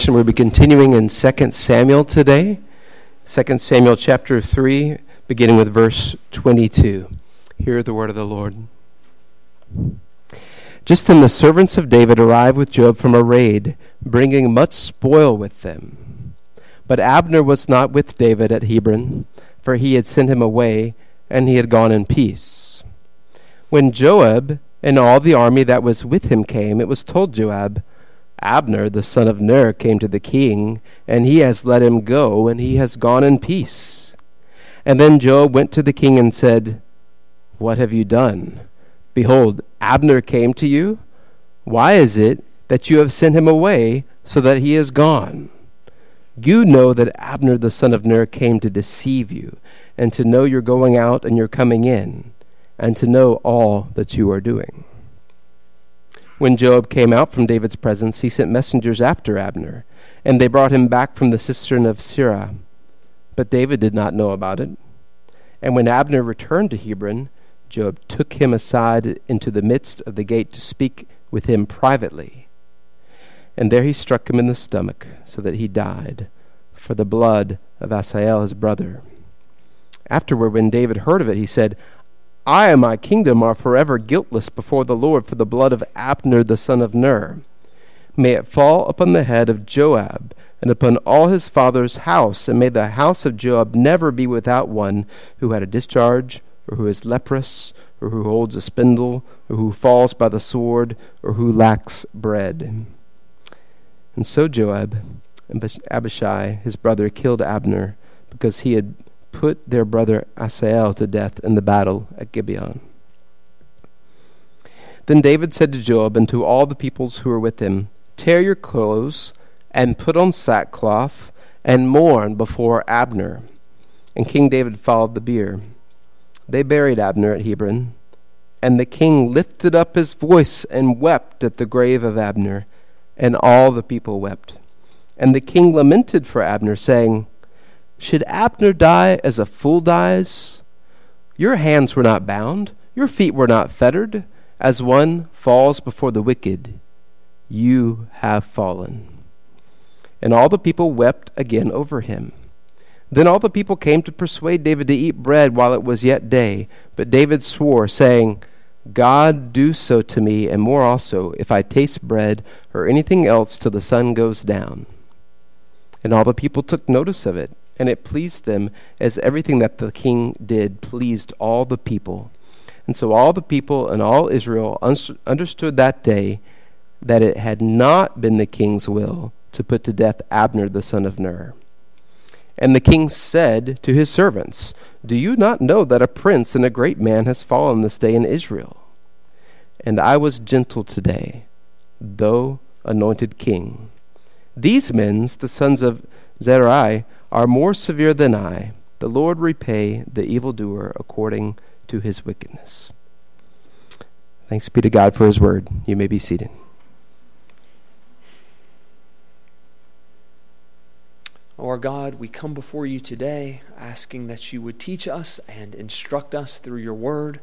We'll be continuing in 2 Samuel today. 2 Samuel chapter 3, beginning with verse 22. Hear the word of the Lord. Just then the servants of David arrived with Joab from a raid, bringing much spoil with them. But Abner was not with David at Hebron, for he had sent him away, and he had gone in peace. When Joab and all the army that was with him came, it was told Joab, Abner, the son of Ner, came to the king, and he has let him go, and he has gone in peace. And then Joab went to the king and said, What have you done? Behold, Abner came to you. Why is it that you have sent him away so that he is gone? You know that Abner, the son of Ner, came to deceive you, and to know your going out and your coming in, and to know all that you are doing. When Joab came out from David's presence, he sent messengers after Abner, and they brought him back from the cistern of Sirah. But David did not know about it. And when Abner returned to Hebron, Joab took him aside into the midst of the gate to speak with him privately. And there he struck him in the stomach, so that he died, for the blood of Asahel his brother. Afterward, when David heard of it, he said, I and my kingdom are forever guiltless before the Lord for the blood of Abner the son of Ner. May it fall upon the head of Joab and upon all his father's house, and may the house of Joab never be without one who had a discharge, or who is leprous, or who holds a spindle, or who falls by the sword, or who lacks bread. And so Joab and Abishai his brother killed Abner, because he had put their brother Asahel to death in the battle at Gibeon. Then David said to Joab and to all the peoples who were with him, Tear your clothes and put on sackcloth and mourn before Abner. And King David followed the bier. They buried Abner at Hebron, and the king lifted up his voice and wept at the grave of Abner, and all the people wept. And the king lamented for Abner, saying, Should Abner die as a fool dies? Your hands were not bound, your feet were not fettered. As one falls before the wicked, you have fallen. And all the people wept again over him. Then all the people came to persuade David to eat bread while it was yet day. But David swore, saying, God do so to me, and more also, if I taste bread or anything else till the sun goes down. And all the people took notice of it, and it pleased them, as everything that the king did pleased all the people. And so all the people and all Israel understood that day that it had not been the king's will to put to death Abner the son of Ner. And the king said to his servants, Do you not know that a prince and a great man has fallen this day in Israel? And I was gentle today, though anointed king. These men, the sons of Zerai, are more severe than I. The Lord repay the evildoer according to his wickedness. Thanks be to God for his word. You may be seated. Our God, we come before you today asking that you would teach us and instruct us through your word,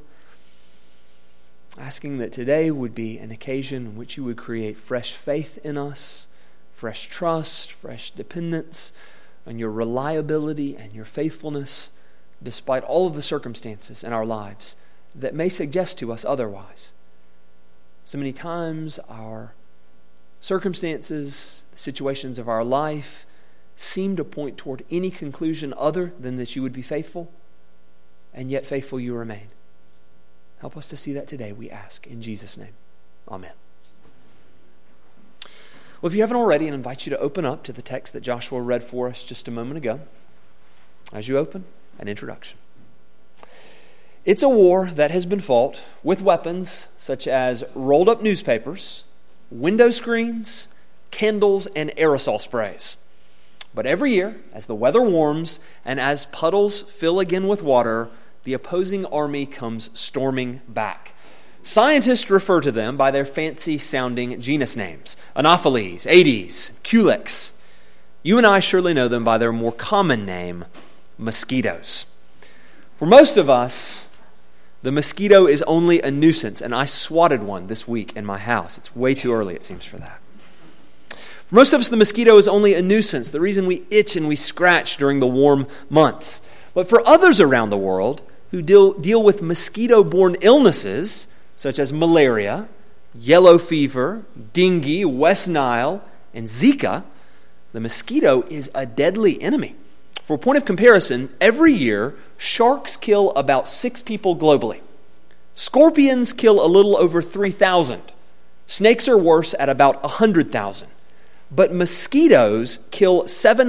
asking that today would be an occasion in which you would create fresh faith in us, fresh trust, fresh dependence on your reliability and your faithfulness, despite all of the circumstances in our lives that may suggest to us otherwise. So many times our circumstances, the situations of our life, seem to point toward any conclusion other than that you would be faithful, and yet faithful you remain. Help us to see that today, we ask, in Jesus' name. Amen. Well, if you haven't already, I invite you to open up to the text that Joshua read for us just a moment ago. As you open, an introduction. It's a war that has been fought with weapons such as rolled up newspapers, window screens, candles, and aerosol sprays. But every year, as the weather warms and as puddles fill again with water, the opposing army comes storming back. Scientists refer to them by their fancy-sounding genus names: Anopheles, Aedes, Culex. You and I surely know them by their more common name, mosquitoes. For most of us, the mosquito is only a nuisance, and I swatted one this week in my house. It's way too early, it seems, for that. For most of us, the mosquito is only a nuisance, the reason we itch and we scratch during the warm months. But for others around the world who deal with mosquito-borne illnesses, such as malaria, yellow fever, dengue, West Nile, and Zika, the mosquito is a deadly enemy. For a point of comparison, every year, sharks kill about 6 people globally. Scorpions kill a little over 3,000. Snakes are worse at about 100,000. But mosquitoes kill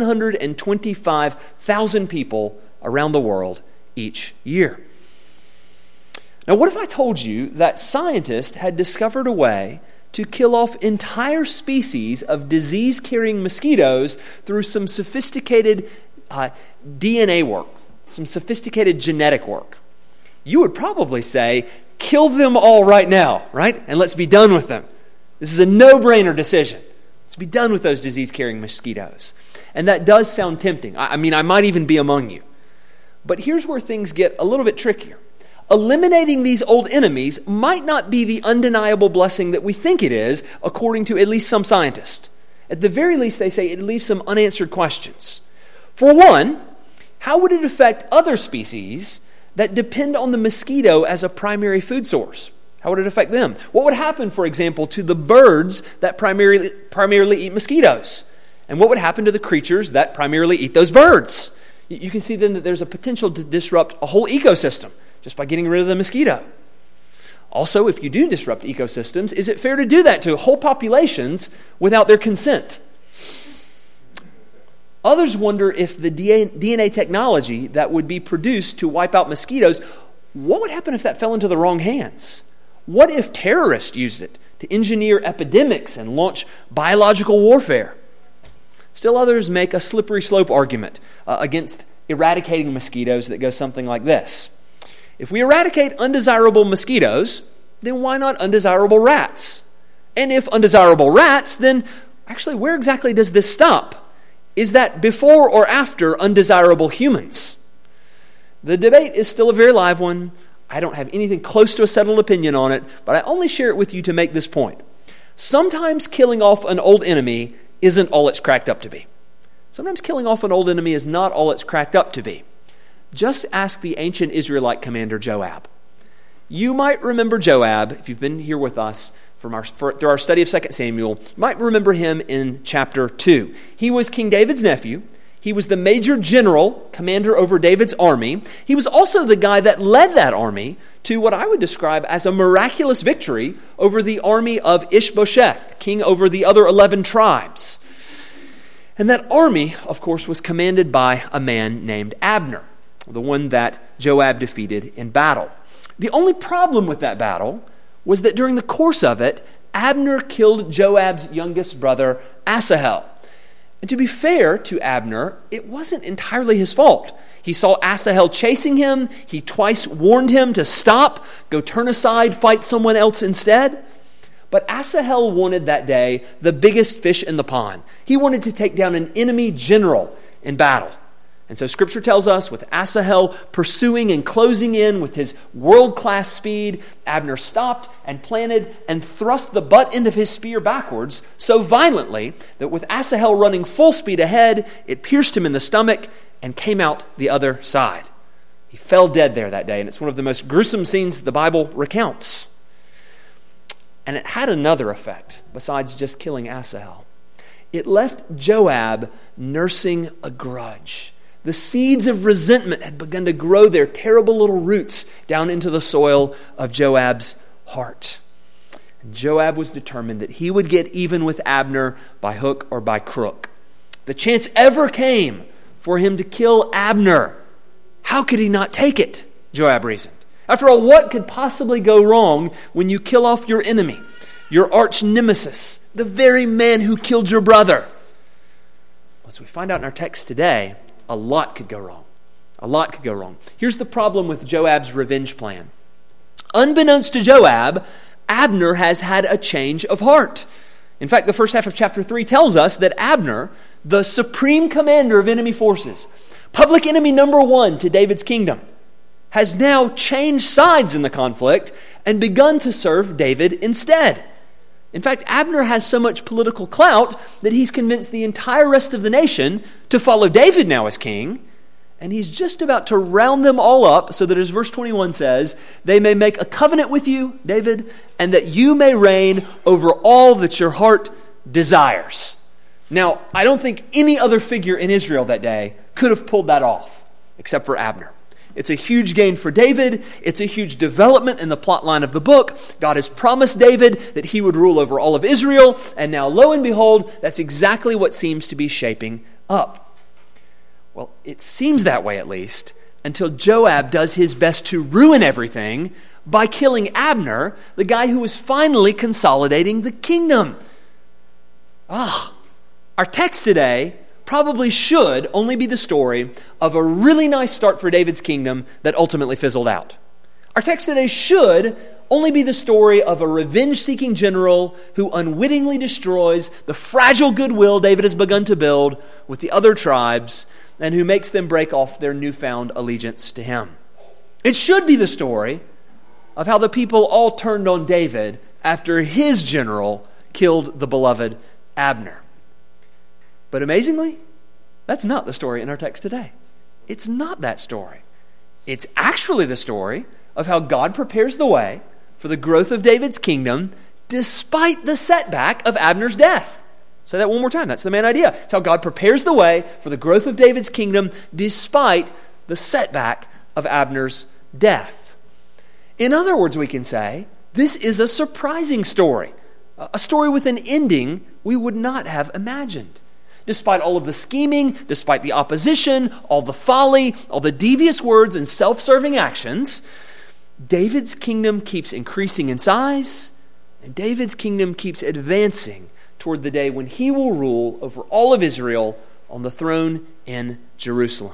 725,000 people around the world each year. Now, what if I told you that scientists had discovered a way to kill off entire species of disease-carrying mosquitoes through some sophisticated DNA work, some sophisticated genetic work? You would probably say, kill them all right now, right? And let's be done with them. This is a no-brainer decision. Let's be done with those disease-carrying mosquitoes. And that does sound tempting. I mean, I might even be among you. But here's where things get a little bit trickier. Eliminating these old enemies might not be the undeniable blessing that we think it is, according to at least some scientists. At the very least, they say it leaves some unanswered questions. For one, how would it affect other species that depend on the mosquito as a primary food source? How would it affect them? What would happen, for example, to the birds that primarily eat mosquitoes? And what would happen to the creatures that primarily eat those birds? You can see then that there's a potential to disrupt a whole ecosystem just by getting rid of the mosquito. Also, if you do disrupt ecosystems, is it fair to do that to whole populations without their consent? Others wonder if the DNA technology that would be produced to wipe out mosquitoes, what would happen if that fell into the wrong hands? What if terrorists used it to engineer epidemics and launch biological warfare? Still others make a slippery slope argument against eradicating mosquitoes that goes something like this. If we eradicate undesirable mosquitoes, then why not undesirable rats? And if undesirable rats, then actually where exactly does this stop? Is that before or after undesirable humans? The debate is still a very live one. I don't have anything close to a settled opinion on it, but I only share it with you to make this point. Sometimes killing off an old enemy isn't all it's cracked up to be. Sometimes killing off an old enemy is not all it's cracked up to be. Just ask the ancient Israelite commander Joab. You might remember Joab, if you've been here with us through our study of 2 Samuel, you might remember him in chapter 2. He was King David's nephew. He was the major general, commander over David's army. He was also the guy that led that army to what I would describe as a miraculous victory over the army of Ishbosheth, king over the other 11 tribes. And that army, of course, was commanded by a man named Abner, the one that Joab defeated in battle. The only problem with that battle was that during the course of it, Abner killed Joab's youngest brother, Asahel. And to be fair to Abner, it wasn't entirely his fault. He saw Asahel chasing him. He twice warned him to stop, go turn aside, fight someone else instead. But Asahel wanted that day the biggest fish in the pond. He wanted to take down an enemy general in battle. And so Scripture tells us, with Asahel pursuing and closing in with his world-class speed, Abner stopped and planted and thrust the butt end of his spear backwards so violently that with Asahel running full speed ahead, it pierced him in the stomach and came out the other side. He fell dead there that day, and it's one of the most gruesome scenes the Bible recounts. And it had another effect besides just killing Asahel. It left Joab nursing a grudge. The seeds of resentment had begun to grow their terrible little roots down into the soil of Joab's heart. And Joab was determined that he would get even with Abner by hook or by crook. The chance ever came for him to kill Abner. How could he not take it? Joab reasoned. After all, what could possibly go wrong when you kill off your enemy, your arch nemesis, the very man who killed your brother? As we find out in our text today, a lot could go wrong. A lot could go wrong. Here's the problem with Joab's revenge plan. Unbeknownst to Joab, Abner has had a change of heart. In fact, the first half of chapter 3 tells us that Abner, the supreme commander of enemy forces, public enemy number 1 to David's kingdom, has now changed sides in the conflict and begun to serve David instead. In fact, Abner has so much political clout that he's convinced the entire rest of the nation to follow David now as king. And he's just about to round them all up so that, as verse 21 says, they may make a covenant with you, David, and that you may reign over all that your heart desires. Now, I don't think any other figure in Israel that day could have pulled that off, except for Abner. It's a huge gain for David. It's a huge development in the plot line of the book. God has promised David that he would rule over all of Israel, and now, lo and behold, that's exactly what seems to be shaping up. Well, it seems that way at least, until Joab does his best to ruin everything by killing Abner, the guy who was finally consolidating the kingdom. Our text today probably should only be the story of a really nice start for David's kingdom that ultimately fizzled out. Our text today should only be the story of a revenge-seeking general who unwittingly destroys the fragile goodwill David has begun to build with the other tribes and who makes them break off their newfound allegiance to him. It should be the story of how the people all turned on David after his general killed the beloved Abner. But amazingly, that's not the story in our text today. It's not that story. It's actually the story of how God prepares the way for the growth of David's kingdom despite the setback of Abner's death. Say that one more time. That's the main idea. It's how God prepares the way for the growth of David's kingdom despite the setback of Abner's death. In other words, we can say, this is a surprising story. A story with an ending we would not have imagined. Despite all of the scheming, despite the opposition, all the folly, all the devious words and self-serving actions, David's kingdom keeps increasing in size, and David's kingdom keeps advancing toward the day when he will rule over all of Israel on the throne in Jerusalem.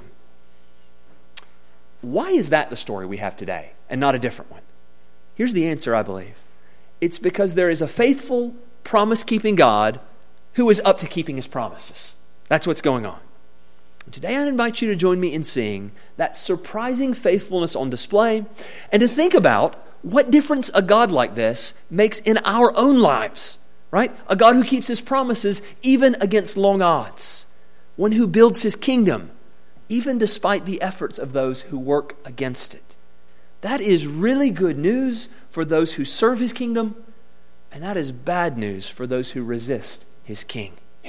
Why is that the story we have today and not a different one? Here's the answer, I believe. It's because there is a faithful, promise-keeping God who is up to keeping his promises. That's what's going on. And today I invite you to join me in seeing that surprising faithfulness on display and to think about what difference a God like this makes in our own lives. Right? A God who keeps his promises even against long odds. One who builds his kingdom even despite the efforts of those who work against it. That is really good news for those who serve his kingdom, and that is bad news for those who resist his king.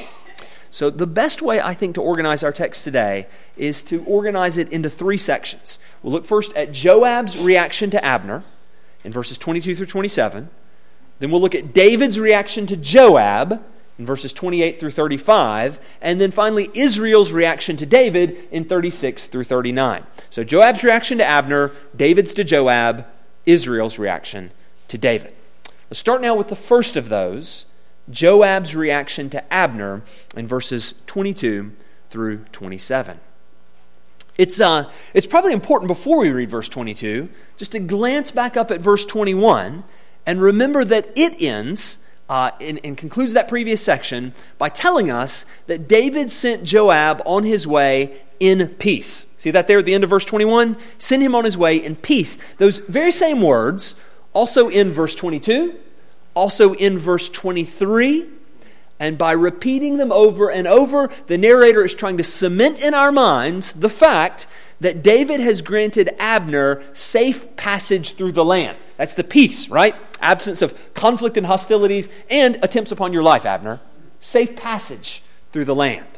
So the best way, I think, to organize our text today is to organize it into three sections. We'll look first at Joab's reaction to Abner in verses 22 through 27. Then we'll look at David's reaction to Joab in verses 28 through 35. And then finally, Israel's reaction to David in 36 through 39. So Joab's reaction to Abner, David's to Joab, Israel's reaction to David. Let's start now with the first of those, Joab's reaction to Abner in verses 22 through 27. It's probably important before we read verse 22 just to glance back up at verse 21 and remember that it ends and concludes that previous section by telling us that David sent Joab on his way in peace. See that there at the end of verse 21? Send him on his way in peace. Those very same words also in verse 22, also in verse 23, and by repeating them over and over, the narrator is trying to cement in our minds the fact that David has granted Abner safe passage through the land. That's the peace, right? Absence of conflict and hostilities and attempts upon your life, Abner. Safe passage through the land.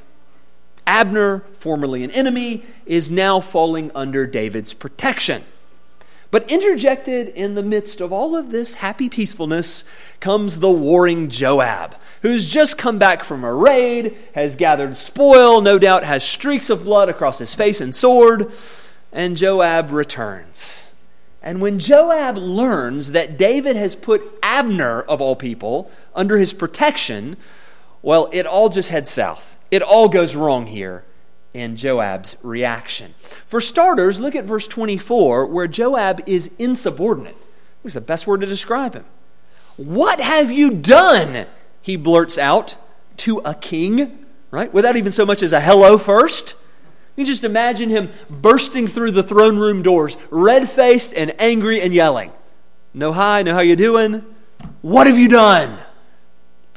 Abner, formerly an enemy, is now falling under David's protection. But interjected in the midst of all of this happy peacefulness comes the warring Joab, who's just come back from a raid, has gathered spoil, no doubt has streaks of blood across his face and sword, and Joab returns. And when Joab learns that David has put Abner, of all people, under his protection, well, it all just heads south. It all goes wrong here in Joab's reaction. For starters, look at verse 24, where Joab is insubordinate. It's the best word to describe him. "What have you done?" he blurts out to a king, right? Without even so much as a hello first. You just imagine him bursting through the throne room doors, red-faced and angry and yelling. "No hi, no how you doing? What have you done?"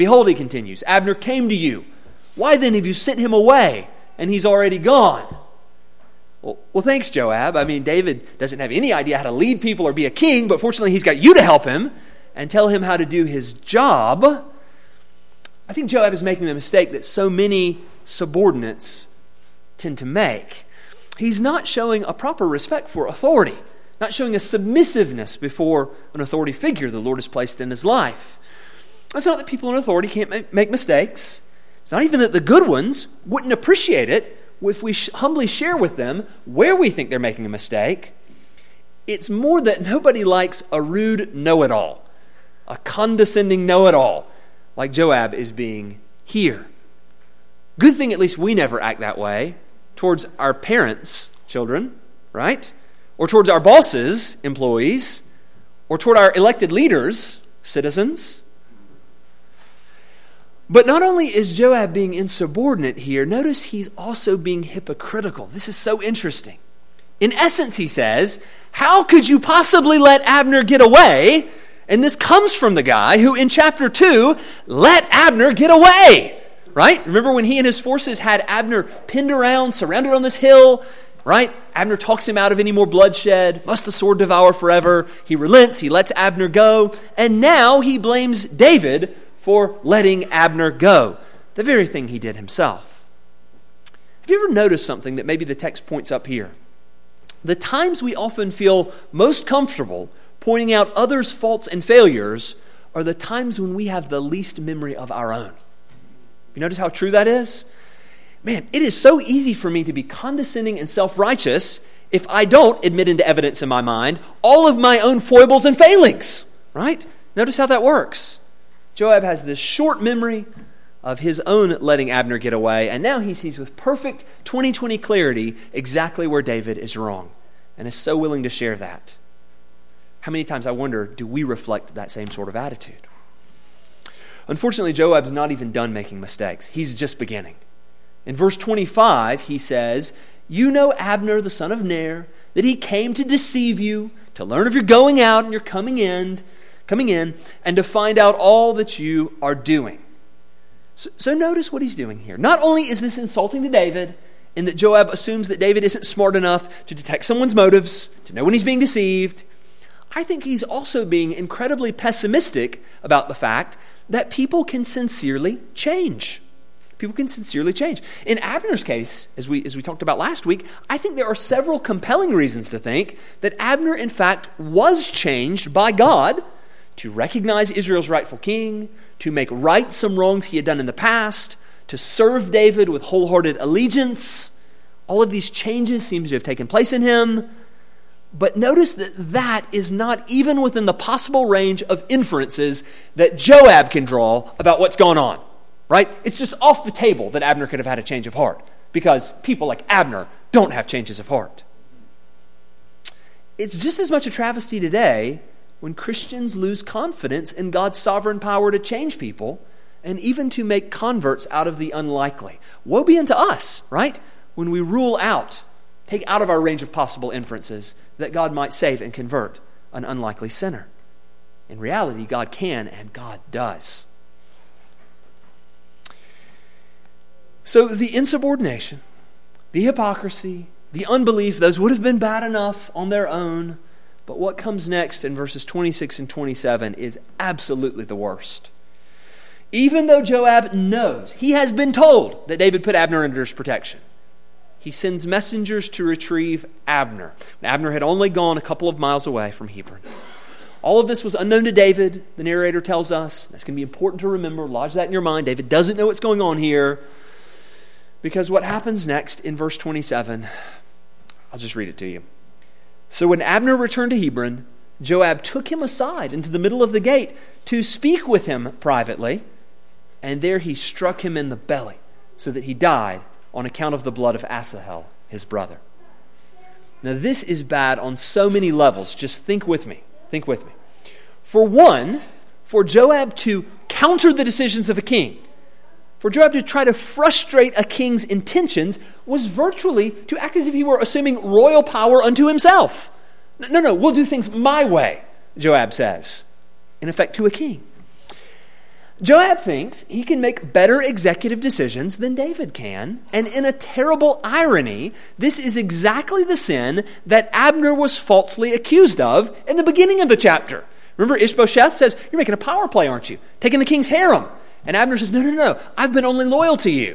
Behold, he continues, Abner came to you. Why then have you sent him away, and he's already gone? Well, thanks, Joab. I mean, David doesn't have any idea how to lead people or be a king, but fortunately he's got you to help him and tell him how to do his job. I think Joab is making the mistake that so many subordinates tend to make. He's not showing a proper respect for authority, not showing a submissiveness before an authority figure the Lord has placed in his life. It's not that people in authority can't make mistakes. It's not even that the good ones wouldn't appreciate it if we humbly share with them where we think they're making a mistake. It's more that nobody likes a rude know-it-all, a condescending know-it-all, like Joab is being here. Good thing at least we never act that way towards our parents' children, right? Or towards our bosses, employees, or toward our elected leaders, citizens. But not only is Joab being insubordinate here, notice he's also being hypocritical. This is so interesting. In essence, he says, how could you possibly let Abner get away? And this comes from the guy who in chapter 2 let Abner get away, right? Remember when he and his forces had Abner pinned around, surrounded on this hill, right? Abner talks him out of any more bloodshed. Must the sword devour forever? He relents. He lets Abner go. And now he blames David for letting Abner go, the very thing he did himself. Have you ever noticed something that maybe the text points up here? The times we often feel most comfortable pointing out others' faults and failures are the times when we have the least memory of our own. You notice how true that is? Man, it is so easy for me to be condescending and self-righteous if I don't admit into evidence in my mind all of my own foibles and failings, right? Notice how that works. Joab has this short memory of his own letting Abner get away, and now he sees with perfect 20/20 clarity exactly where David is wrong, and is so willing to share that. How many times, I wonder, do we reflect that same sort of attitude? Unfortunately, Joab's not even done making mistakes. He's just beginning. In verse 25, he says, you know Abner, the son of Ner, that he came to deceive you, to learn of your going out and your coming in, and to find out all that you are doing. So notice what he's doing here. Not only is this insulting to David, in that Joab assumes that David isn't smart enough to detect someone's motives, to know when he's being deceived, I think he's also being incredibly pessimistic about the fact that people can sincerely change. People can sincerely change. In Abner's case, as we talked about last week, I think there are several compelling reasons to think that Abner, in fact, was changed by God to recognize Israel's rightful king, to make right some wrongs he had done in the past, to serve David with wholehearted allegiance. All of these changes seem to have taken place in him. But notice that is not even within the possible range of inferences that Joab can draw about what's going on, right? It's just off the table that Abner could have had a change of heart, because people like Abner don't have changes of heart. It's just as much a travesty today when Christians lose confidence in God's sovereign power to change people and even to make converts out of the unlikely. Woe be unto us, right? When we rule out, take out of our range of possible inferences that God might save and convert an unlikely sinner. In reality, God can and God does. So the insubordination, the hypocrisy, the unbelief, those would have been bad enough on their own. But what comes next in verses 26 and 27 is absolutely the worst. Even though Joab knows, he has been told that David put Abner under his protection, he sends messengers to retrieve Abner. Abner had only gone a couple of miles away from Hebron. All of this was unknown to David, the narrator tells us. That's going to be important to remember. Lodge that in your mind. David doesn't know what's going on here. Because what happens next in verse 27, I'll just read it to you. So when Abner returned to Hebron, Joab took him aside into the middle of the gate to speak with him privately, and there he struck him in the belly, so that he died on account of the blood of Asahel, his brother. Now this is bad on so many levels. Just think with me. Think with me. For one, for Joab to counter the decisions of a king, for Joab to try to frustrate a king's intentions, was virtually to act as if he were assuming royal power unto himself. No, we'll do things my way, Joab says, in effect to a king. Joab thinks he can make better executive decisions than David can, and in a terrible irony, this is exactly the sin that Abner was falsely accused of in the beginning of the chapter. Remember, Ishbosheth says, "You're making a power play, aren't you? Taking the king's harem." And Abner says, No, I've been only loyal to you.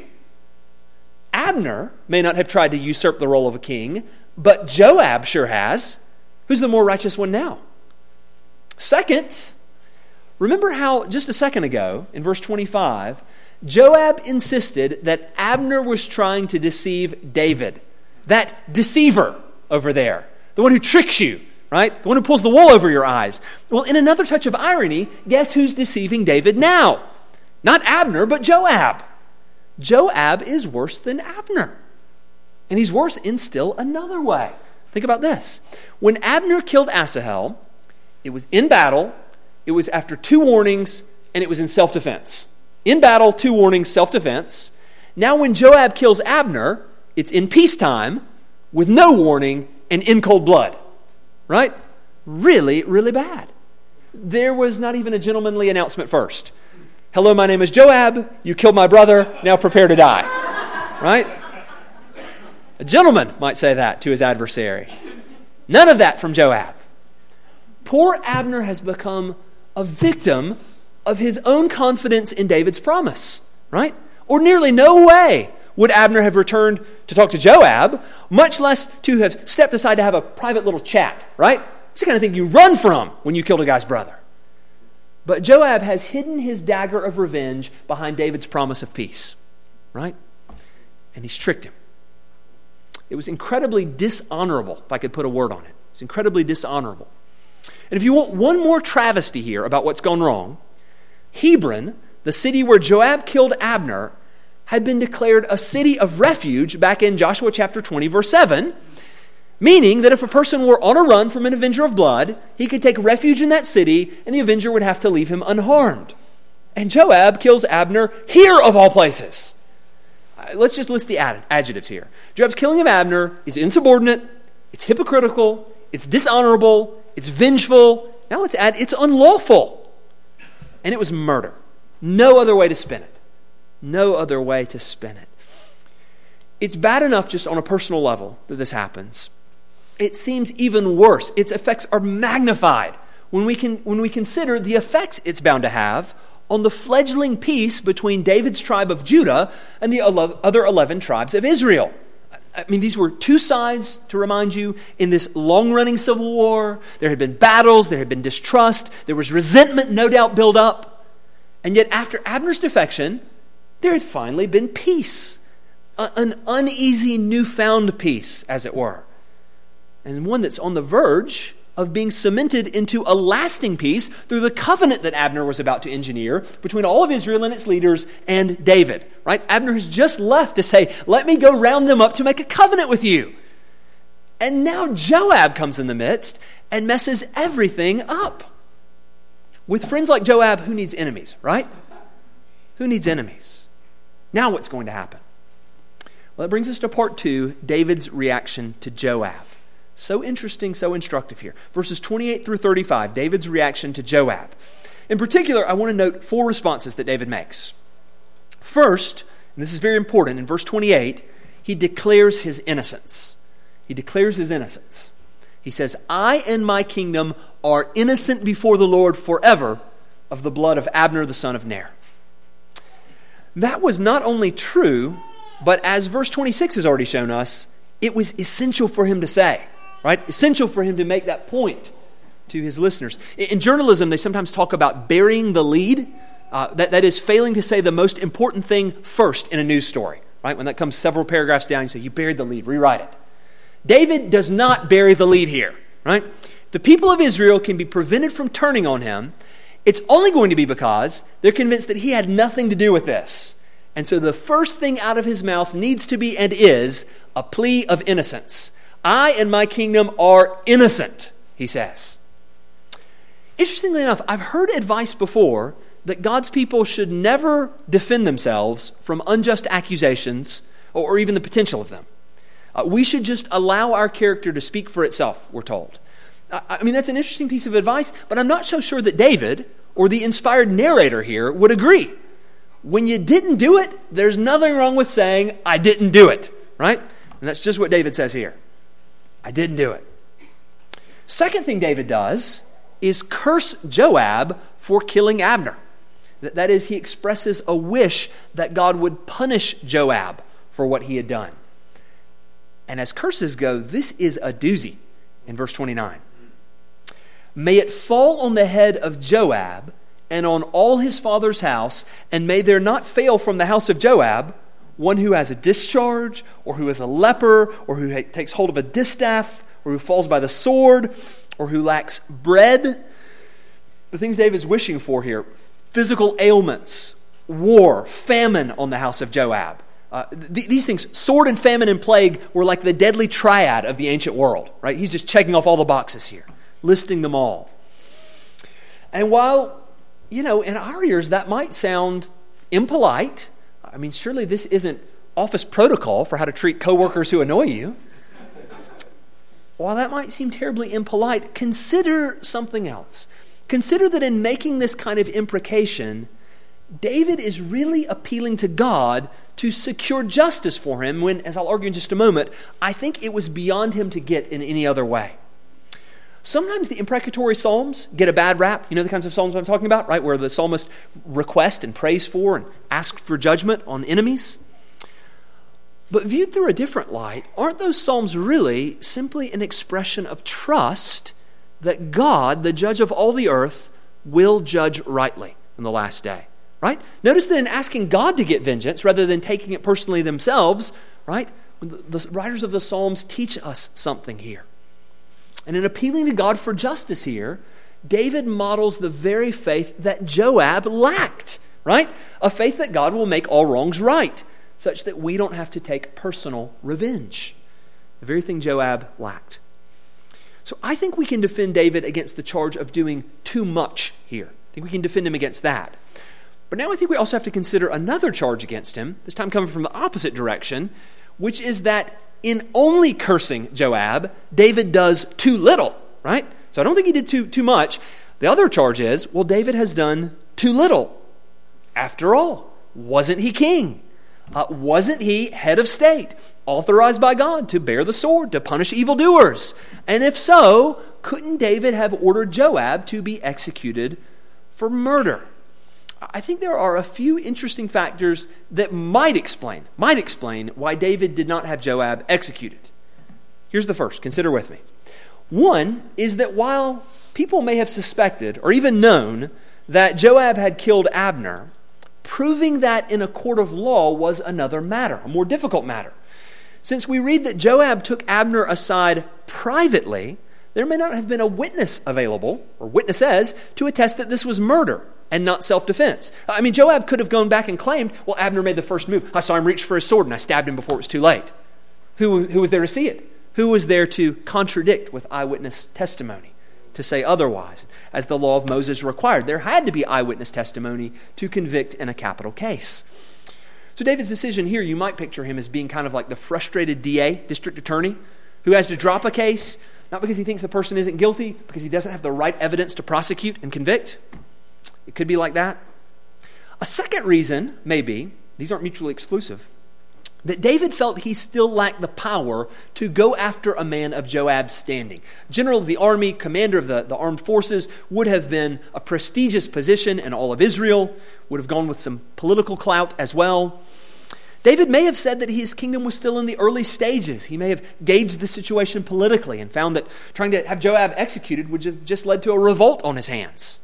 Abner may not have tried to usurp the role of a king, but Joab sure has. Who's the more righteous one now? Second, remember how just a second ago, in verse 25, Joab insisted that Abner was trying to deceive David. That deceiver over there. The one who tricks you, right? The one who pulls the wool over your eyes. Well, in another touch of irony, guess who's deceiving David now? Not Abner, but Joab. Joab is worse than Abner. And he's worse in still another way. Think about this. When Abner killed Asahel, it was in battle, it was after 2 warnings, and it was in self-defense. In battle, 2 warnings, self-defense. Now when Joab kills Abner, it's in peacetime, with no warning, and in cold blood. Right? Really, really bad. There was not even a gentlemanly announcement first. "Hello, my name is Joab. You killed my brother. Now prepare to die." Right? A gentleman might say that to his adversary. None of that from Joab. Poor Abner has become a victim of his own confidence in David's promise. Right? Ordinarily, no way would Abner have returned to talk to Joab, much less to have stepped aside to have a private little chat. Right? It's the kind of thing you run from when you killed a guy's brother. But Joab has hidden his dagger of revenge behind David's promise of peace, right? And he's tricked him. It was incredibly dishonorable, if I could put a word on it. It's incredibly dishonorable. And if you want one more travesty here about what's gone wrong, Hebron, the city where Joab killed Abner, had been declared a city of refuge back in Joshua chapter 20, verse 7, meaning that if a person were on a run from an avenger of blood, he could take refuge in that city, and the avenger would have to leave him unharmed. And Joab kills Abner here, of all places. Let's just list the adjectives here. Joab's killing of Abner is insubordinate, it's hypocritical, it's dishonorable, it's vengeful. Now it's unlawful. And it was murder. No other way to spin it. No other way to spin it. It's bad enough just on a personal level that this happens. It seems even worse. Its effects are magnified when we consider the effects it's bound to have on the fledgling peace between David's tribe of Judah and the other 11 tribes of Israel. I mean, these were 2 sides, to remind you, in this long-running civil war. There had been battles, there had been distrust, there was resentment, no doubt, built up. And yet, after Abner's defection, there had finally been peace. An uneasy, newfound peace, as it were. And one that's on the verge of being cemented into a lasting peace through the covenant that Abner was about to engineer between all of Israel and its leaders and David. Right? Abner has just left to say, "Let me go round them up to make a covenant with you." And now Joab comes in the midst and messes everything up. With friends like Joab, who needs enemies, right? Who needs enemies? Now what's going to happen? Well, that brings us to part 2, David's reaction to Joab. So interesting, so instructive here. Verses 28 through 35, David's reaction to Joab. In particular, I want to note 4 responses that David makes. First, and this is very important, in verse 28, he declares his innocence. He declares his innocence. He says, "I and my kingdom are innocent before the Lord forever of the blood of Abner the son of Ner." That was not only true, but as verse 26 has already shown us, it was essential for him to say. Right? Essential for him to make that point to his listeners. In journalism, they sometimes talk about burying the lead. That is failing to say the most important thing first in a news story. Right? When that comes several paragraphs down, you say, "You buried the lead, rewrite it." David does not bury the lead here. Right? The people of Israel can be prevented from turning on him. It's only going to be because they're convinced that he had nothing to do with this. And so the first thing out of his mouth needs to be and is a plea of innocence. "I and my kingdom are innocent," he says. Interestingly enough, I've heard advice before that God's people should never defend themselves from unjust accusations or even the potential of them. We should just allow our character to speak for itself, we're told. I mean, that's an interesting piece of advice, but I'm not so sure that David or the inspired narrator here would agree. When you didn't do it, there's nothing wrong with saying, I didn't do it, right? And that's just what David says here. I didn't do it. Second thing David does is curse Joab for killing Abner. That is, he expresses a wish that God would punish Joab for what he had done. And as curses go, this is a doozy in verse 29. May it fall on the head of Joab and on all his father's house, and may there not fail from the house of Joab one who has a discharge, or who is a leper, or who takes hold of a distaff, or who falls by the sword, or who lacks bread. The things David's wishing for here: physical ailments, war, famine on the house of Joab. These things, sword and famine and plague, were like the deadly triad of the ancient world, right? He's just checking off all the boxes here, listing them all. And while, in our ears that might sound impolite, I mean, surely this isn't office protocol for how to treat coworkers who annoy you. While that might seem terribly impolite, consider something else. Consider that in making this kind of imprecation, David is really appealing to God to secure justice for him when, as I'll argue in just a moment, I think it was beyond him to get in any other way. Sometimes the imprecatory psalms get a bad rap. You know the kinds of psalms I'm talking about, right? Where the psalmist requests and prays for and asks for judgment on enemies. But viewed through a different light, aren't those psalms really simply an expression of trust that God, the judge of all the earth, will judge rightly in the last day? Right? Notice that in asking God to get vengeance rather than taking it personally themselves, right? The writers of the Psalms teach us something here. And in appealing to God for justice here, David models the very faith that Joab lacked, right? A faith that God will make all wrongs right, such that we don't have to take personal revenge. The very thing Joab lacked. So I think we can defend David against the charge of doing too much here. I think we can defend him against that. But now I think we also have to consider another charge against him, this time coming from the opposite direction, which is that in only cursing Joab, David does too little, right? So I don't think he did too much. The other charge is, well, David has done too little. After all, wasn't he king? Wasn't he head of state, authorized by God to bear the sword, to punish evildoers? And if so, couldn't David have ordered Joab to be executed for murder? I think there are a few interesting factors that might explain why David did not have Joab executed. Here's the first. Consider with me. One is that while people may have suspected or even known that Joab had killed Abner, proving that in a court of law was another matter, a more difficult matter. Since we read that Joab took Abner aside privately, there may not have been a witness available, or witnesses, to attest that this was murder and not self-defense. I mean, Joab could have gone back and claimed, well, Abner made the first move. I saw him reach for his sword and I stabbed him before it was too late. Who was there to see it? Who was there to contradict with eyewitness testimony, to say otherwise, as the law of Moses required? There had to be eyewitness testimony to convict in a capital case. So David's decision here, you might picture him as being kind of like the frustrated DA, district attorney, who has to drop a case, not because he thinks the person isn't guilty, because he doesn't have the right evidence to prosecute and convict. It could be like that. A second reason may be, these aren't mutually exclusive, that David felt he still lacked the power to go after a man of Joab's standing. General of the army, commander of the armed forces, would have been a prestigious position in all of Israel, would have gone with some political clout as well. David may have said that his kingdom was still in the early stages. He may have gauged the situation politically and found that trying to have Joab executed would have just led to a revolt on his hands.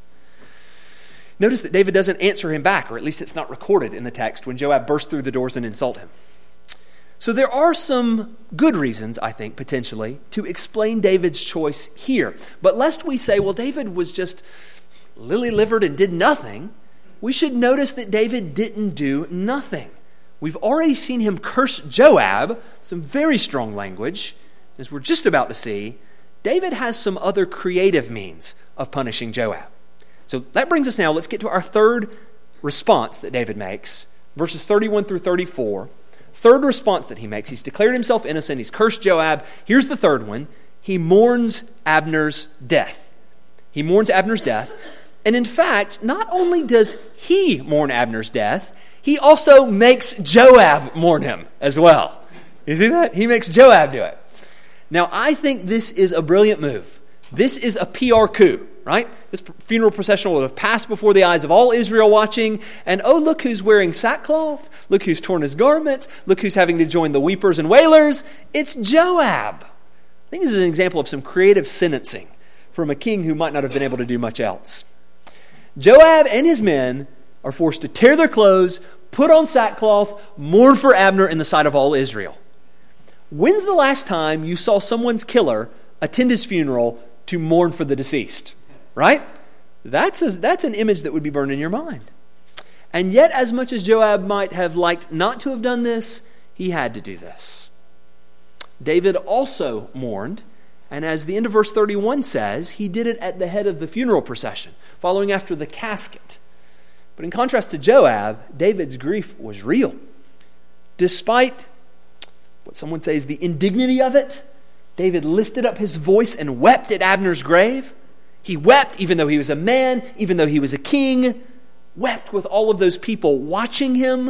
Notice that David doesn't answer him back, or at least it's not recorded in the text, when Joab bursts through the doors and insult him. So there are some good reasons, I think, potentially, to explain David's choice here. But lest we say, well, David was just lily-livered and did nothing, we should notice that David didn't do nothing. We've already seen him curse Joab, some very strong language. As we're just about to see, David has some other creative means of punishing Joab. So that brings us now, let's get to our third response that David makes, verses 31 through 34. Third response that he makes. He's declared himself innocent. He's cursed Joab. Here's the third one. He mourns Abner's death. He mourns Abner's death. And in fact, not only does he mourn Abner's death, he also makes Joab mourn him as well. You see that? He makes Joab do it. Now, I think this is a brilliant move. This is a PR coup, right? This funeral procession will have passed before the eyes of all Israel watching, and oh, look who's wearing sackcloth. Look who's torn his garments. Look who's having to join the weepers and wailers. It's Joab. I think this is an example of some creative sentencing from a king who might not have been able to do much else. Joab and his men are forced to tear their clothes, put on sackcloth, mourn for Abner in the sight of all Israel. When's the last time you saw someone's killer attend his funeral to mourn for the deceased? Right? That's an image that would be burned in your mind. And yet, as much as Joab might have liked not to have done this, he had to do this. David also mourned, and as the end of verse 31 says, he did it at the head of the funeral procession, following after the casket. But in contrast to Joab, David's grief was real. Despite what some would say is the indignity of it, David lifted up his voice and wept at Abner's grave. He wept even though he was a man, even though he was a king, wept with all of those people watching him.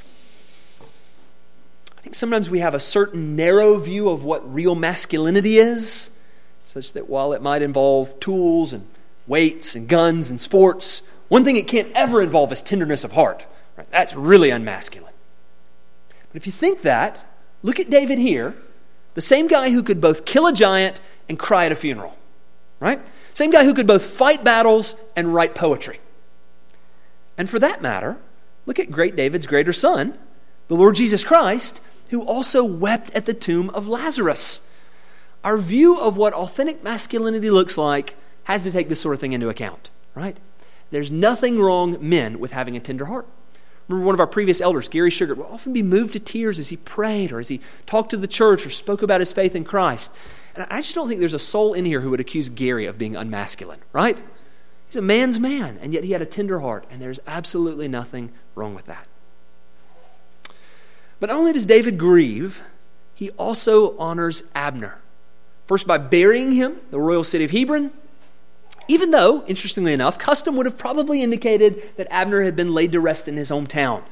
I think sometimes we have a certain narrow view of what real masculinity is, such that while it might involve tools and weights and guns and sports, one thing it can't ever involve is tenderness of heart. Right? That's really unmasculine. But if you think that, look at David here, the same guy who could both kill a giant and cry at a funeral, right? Same guy who could both fight battles and write poetry. And for that matter, look at great David's greater son, the Lord Jesus Christ, who also wept at the tomb of Lazarus. Our view of what authentic masculinity looks like has to take this sort of thing into account, right? There's nothing wrong, men, with having a tender heart. Remember one of our previous elders, Gary Sugar, would often be moved to tears as he prayed or as he talked to the church or spoke about his faith in Christ. And I just don't think there's a soul in here who would accuse Gary of being unmasculine, right? He's a man's man, and yet he had a tender heart, and there's absolutely nothing wrong with that. But not only does David grieve, he also honors Abner. First by burying him in the royal city of Hebron, even though, interestingly enough, custom would have probably indicated that Abner had been laid to rest in his hometown.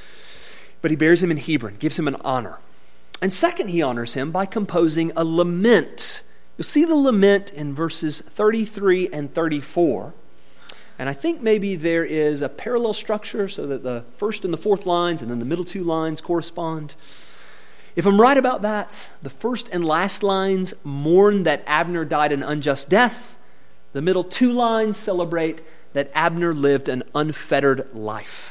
But he buries him in Hebron, gives him an honor. And second, he honors him by composing a lament. You'll see the lament in verses 33 and 34. And I think maybe there is a parallel structure so that the first and the fourth lines and then the middle two lines correspond. If I'm right about that, the first and last lines mourn that Abner died an unjust death. The middle two lines celebrate that Abner lived an unfettered life.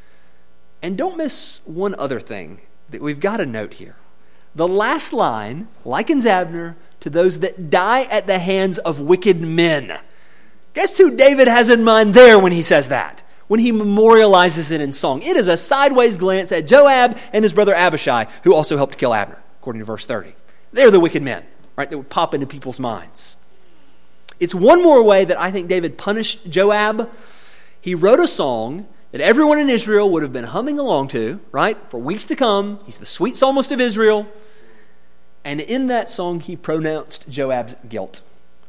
And don't miss one other thing that we've got to note here. The last line likens Abner to those that die at the hands of wicked men. Guess who David has in mind there when he says that? When he memorializes it in song. It is a sideways glance at Joab and his brother Abishai, who also helped kill Abner, according to verse 30. They're the wicked men, right, that would pop into people's minds. It's one more way that I think David punished Joab. He wrote a song that everyone in Israel would have been humming along to, right, for weeks to come. He's the sweet psalmist of Israel. And in that song, he pronounced Joab's guilt.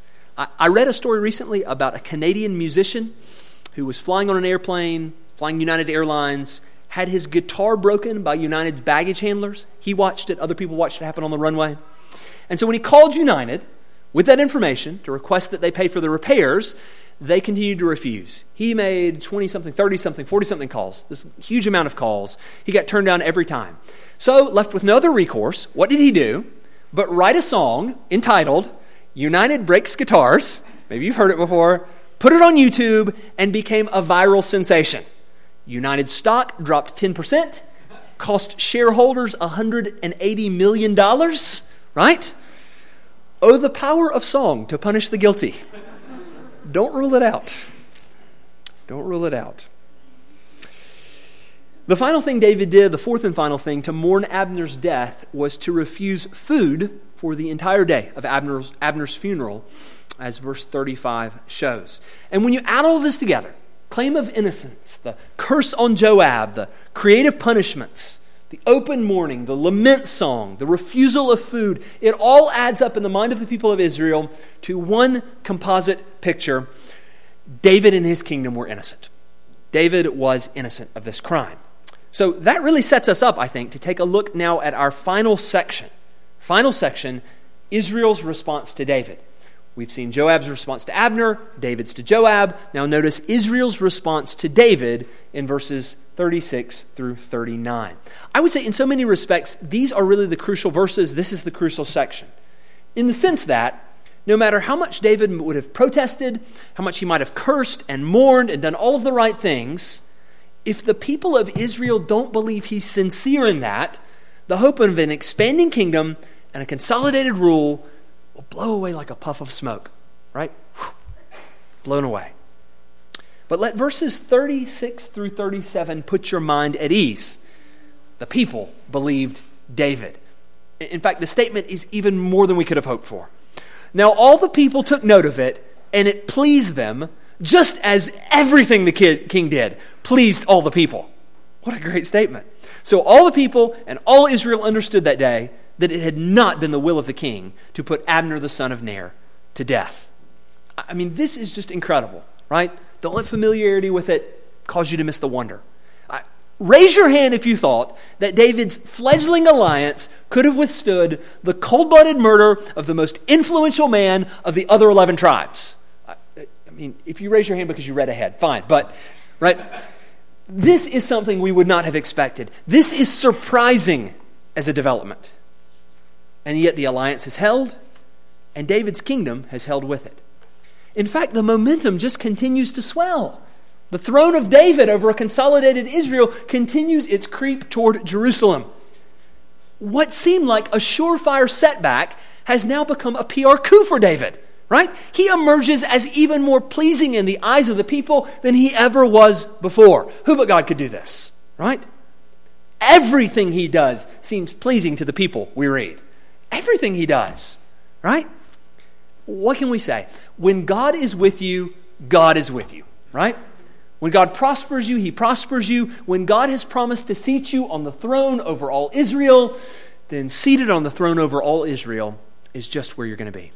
I read a story recently about a Canadian musician who was flying on an airplane, flying United Airlines, had his guitar broken by United's baggage handlers. He watched it. Other people watched it happen on the runway. And so when he called United with that information to request that they pay for the repairs, they continued to refuse. He made 20-something, 30-something, 40-something calls, this huge amount of calls. He got turned down every time. So, left with no other recourse, what did he do but write a song entitled United Breaks Guitars, maybe you've heard it before, put it on YouTube, and became a viral sensation. United stock dropped 10%, cost shareholders $180 million, right? Oh, the power of song to punish the guilty. Don't rule it out. Don't rule it out. The final thing David did, the fourth and final thing, to mourn Abner's death was to refuse food for the entire day of Abner's funeral, as verse 35 shows. And when you add all of this together, claim of innocence, the curse on Joab, the creative punishments, the open mourning, the lament song, the refusal of food, it all adds up in the mind of the people of Israel to one composite picture. David and his kingdom were innocent. David was innocent of this crime. So that really sets us up, I think, to take a look now at our final section. Final section, Israel's response to David. We've seen Joab's response to Abner, David's to Joab. Now notice Israel's response to David in verses 36 through 39. I would say in so many respects, these are really the crucial verses. This is the crucial section. In the sense that no matter how much David would have protested, how much he might have cursed and mourned and done all of the right things, if the people of Israel don't believe he's sincere in that, the hope of an expanding kingdom and a consolidated rule will blow away like a puff of smoke, right? Blown away. But let verses 36 through 37 put your mind at ease. The people believed David. In fact, the statement is even more than we could have hoped for. Now all the people took note of it, and it pleased them, just as everything the king did pleased all the people. What a great statement. So all the people and all Israel understood that day that it had not been the will of the king to put Abner the son of Ner to death. I mean, this is just incredible, right? Don't let familiarity with it cause you to miss the wonder. Raise your hand if you thought that David's fledgling alliance could have withstood the cold-blooded murder of the most influential man of the other 11 tribes. I mean, if you raise your hand because you read ahead, fine. But, right, this is something we would not have expected. This is surprising as a development. And yet the alliance has held, and David's kingdom has held with it. In fact, the momentum just continues to swell. The throne of David over a consolidated Israel continues its creep toward Jerusalem. What seemed like a surefire setback has now become a PR coup for David, right? He emerges as even more pleasing in the eyes of the people than he ever was before. Who but God could do this, right? Everything he does seems pleasing to the people, we read. Everything he does, right? What can we say? When God is with you, God is with you, right? When God prospers you, he prospers you. When God has promised to seat you on the throne over all Israel, then seated on the throne over all Israel is just where you're going to be.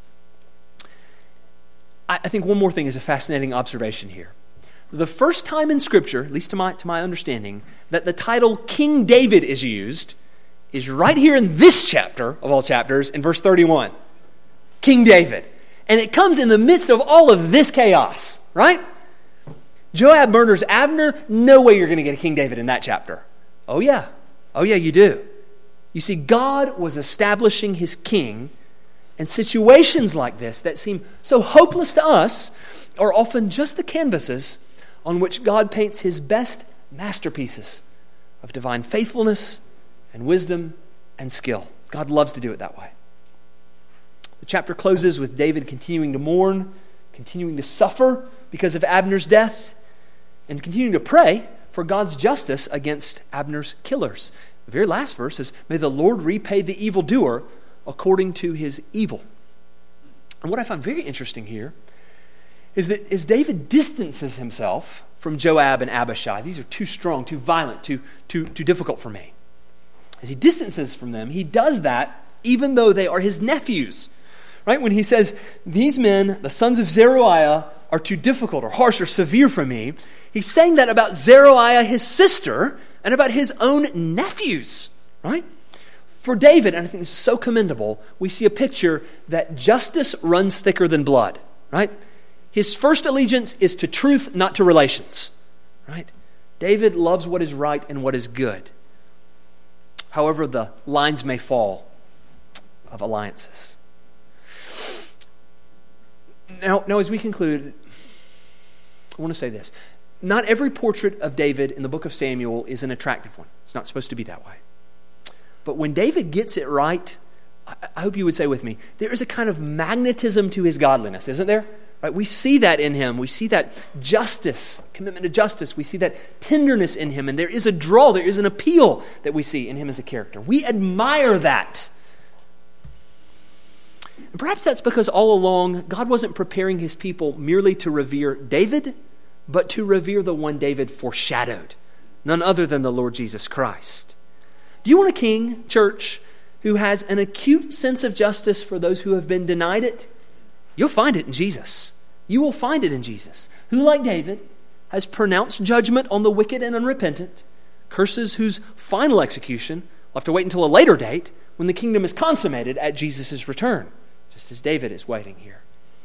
I think one more thing is a fascinating observation here. The first time in Scripture, at least to my understanding, that the title King David is used is right here in this chapter, of all chapters, in verse 31. King David. And it comes in the midst of all of this chaos, right? Joab murders Abner. No way you're going to get a King David in that chapter. Oh yeah, you do. You see, God was establishing his king, and situations like this that seem so hopeless to us are often just the canvases on which God paints his best masterpieces of divine faithfulness and wisdom and skill. God loves to do it that way. The chapter closes with David continuing to mourn, continuing to suffer because of Abner's death, and continuing to pray for God's justice against Abner's killers. The very last verse says, "May the Lord repay the evildoer according to his evil." And what I find very interesting here is that as David distances himself from Joab and Abishai, these are too strong, too violent, too difficult for me. As he distances from them, he does that even though they are his nephews. Right? When he says, these men, the sons of Zeruiah, are too difficult or harsh or severe for me, he's saying that about Zeruiah, his sister, and about his own nephews. Right? For David, and I think this is so commendable, we see a picture that justice runs thicker than blood. Right? His first allegiance is to truth, not to relations. Right? David loves what is right and what is good. However, the lines may fall of alliances. Now, as we conclude, I want to say this. Not every portrait of David in the book of Samuel is an attractive one. It's not supposed to be that way. But when David gets it right, I hope you would say with me, there is a kind of magnetism to his godliness, isn't there? Right? We see that in him. We see that justice, commitment to justice. We see that tenderness in him. And there is a draw, there is an appeal that we see in him as a character. We admire that. And perhaps that's because all along, God wasn't preparing his people merely to revere David, but to revere the one David foreshadowed, none other than the Lord Jesus Christ. Do you want a king, church, who has an acute sense of justice for those who have been denied it? You'll find it in Jesus. You will find it in Jesus, who, like David, has pronounced judgment on the wicked and unrepentant, curses whose final execution will have to wait until a later date when the kingdom is consummated at Jesus' return, just as David is waiting here.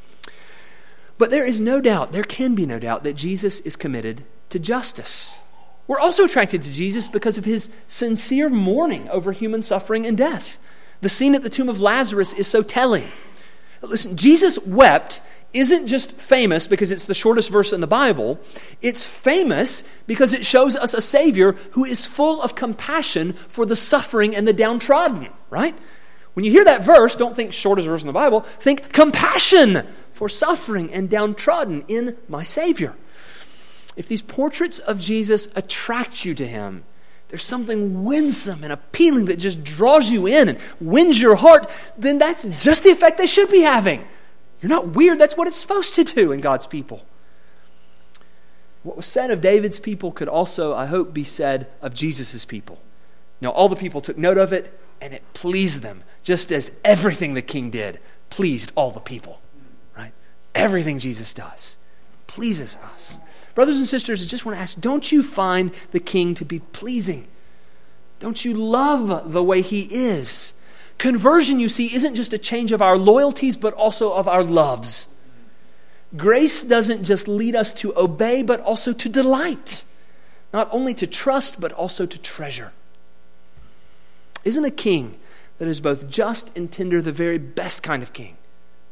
But there is no doubt, there can be no doubt, that Jesus is committed to justice. We're also attracted to Jesus because of his sincere mourning over human suffering and death. The scene at the tomb of Lazarus is so telling. Listen, Jesus wept isn't just famous because it's the shortest verse in the Bible. It's famous because it shows us a Savior who is full of compassion for the suffering and the downtrodden, right? When you hear that verse, don't think shortest verse in the Bible. Think compassion for suffering and downtrodden in my Savior. If these portraits of Jesus attract you to him, there's something winsome and appealing that just draws you in and wins your heart, then that's just the effect they should be having. You're not weird. That's what it's supposed to do in God's people. What was said of David's people could also, I hope, be said of Jesus' people. Now, all the people took note of it, and it pleased them, just as everything the king did pleased all the people, right? Everything Jesus does pleases us. Brothers and sisters, I just want to ask, don't you find the king to be pleasing? Don't you love the way he is? Conversion, you see, isn't just a change of our loyalties, but also of our loves. Grace doesn't just lead us to obey, but also to delight. Not only to trust, but also to treasure. Isn't a king that is both just and tender the very best kind of king?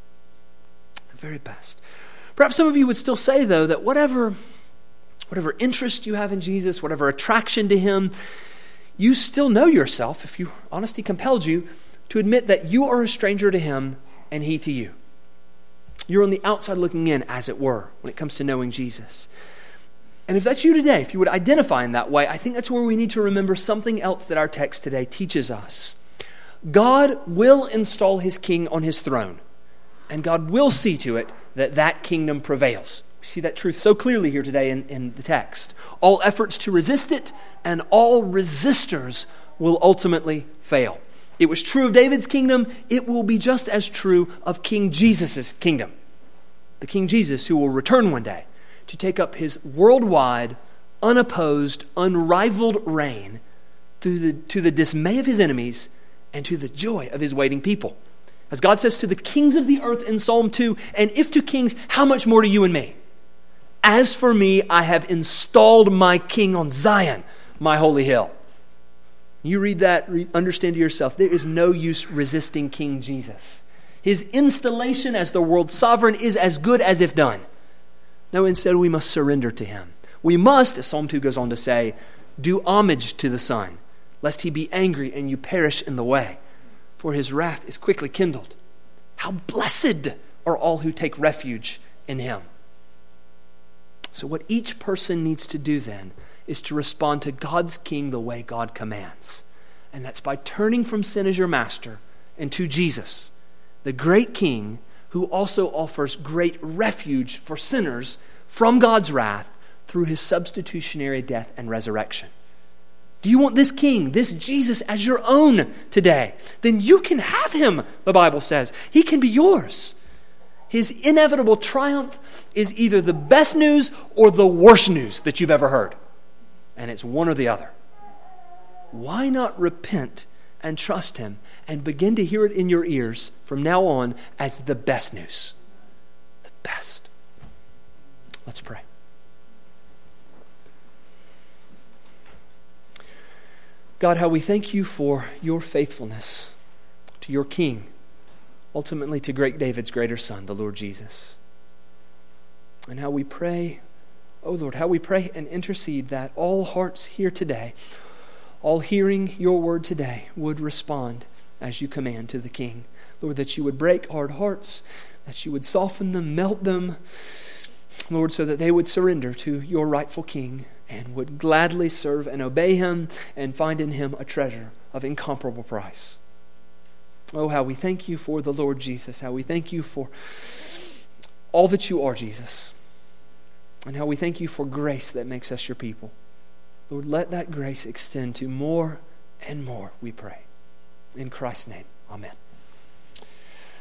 The very best. Perhaps some of you would still say, though, that whatever interest you have in Jesus, whatever attraction to him, you still know yourself, if honesty compelled you, to admit that you are a stranger to him and he to you. You're on the outside looking in, as it were, when it comes to knowing Jesus. And if that's you today, if you would identify in that way, I think that's where we need to remember something else that our text today teaches us. God will install his king on his throne, and God will see to it that that kingdom prevails. We see that truth so clearly here today in the text. All efforts to resist it and all resistors will ultimately fail. It was true of David's kingdom. It will be just as true of King Jesus' kingdom. The King Jesus who will return one day to take up his worldwide, unopposed, unrivaled reign to the dismay of his enemies and to the joy of his waiting people. As God says to the kings of the earth in Psalm 2, and if to kings, how much more to you and me? As for me, I have installed my king on Zion, my holy hill. You read that, understand to yourself, there is no use resisting King Jesus. His installation as the world's sovereign is as good as if done. No, instead we must surrender to him. We must, as Psalm 2 goes on to say, do homage to the Son, lest he be angry and you perish in the way. For his wrath is quickly kindled. How blessed are all who take refuge in him. So what each person needs to do then is to respond to God's king the way God commands. And that's by turning from sin as your master and to Jesus, the great king who also offers great refuge for sinners from God's wrath through his substitutionary death and resurrection. Do you want this king, this Jesus, as your own today? Then you can have him, the Bible says. He can be yours. His inevitable triumph is either the best news or the worst news that you've ever heard. And it's one or the other. Why not repent and trust him and begin to hear it in your ears from now on as the best news? The best. Let's pray. God, how we thank you for your faithfulness to your King, ultimately to great David's greater son, the Lord Jesus. And how we pray, oh Lord, how we pray and intercede that all hearts here today, all hearing your word today, would respond as you command to the King. Lord, that you would break hard hearts, that you would soften them, melt them, Lord, so that they would surrender to your rightful King and would gladly serve and obey him and find in him a treasure of incomparable price. Oh, how we thank you for the Lord Jesus, how we thank you for all that you are, Jesus, and how we thank you for grace that makes us your people. Lord, let that grace extend to more and more, we pray. In Christ's name, amen.